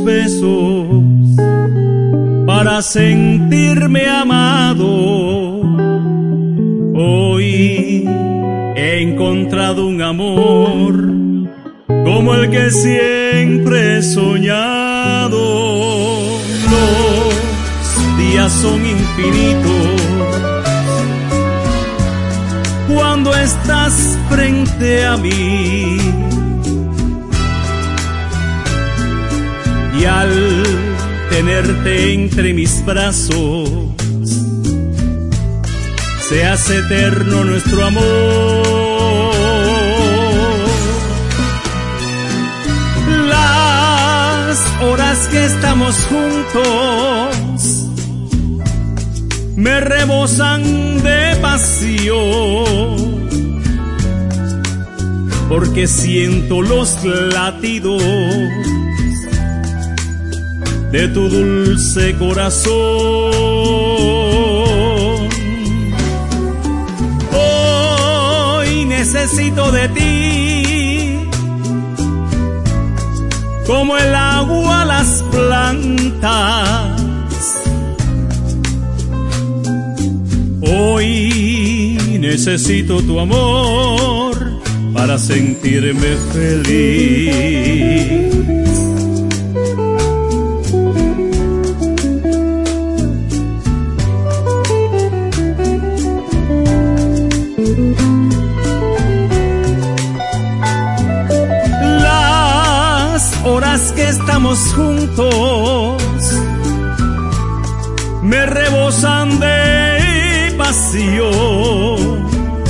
besos para sentirme amado. Hoy he encontrado un amor como el que siempre he soñado. Los días son infinitos cuando estás frente a mí, y al tenerte entre mis brazos se hace eterno nuestro amor. Las horas que estamos juntos me rebosan de pasión, porque siento los latidos de tu dulce corazón. Hoy necesito de ti como el agua las plantas. Hoy necesito tu amor para sentirme feliz. Las horas que estamos juntos me rebosan de pasión,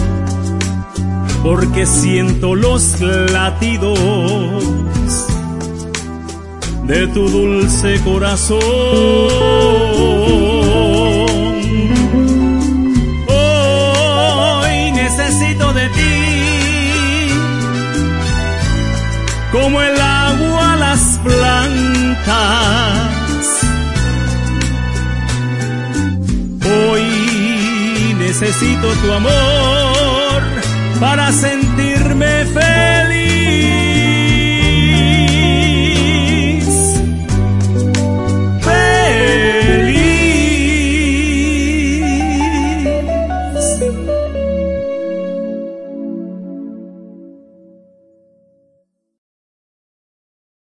porque siento los latidos de tu dulce corazón. Hoy necesito de ti como el agua las plantas. Hoy necesito tu amor para sentirme feliz.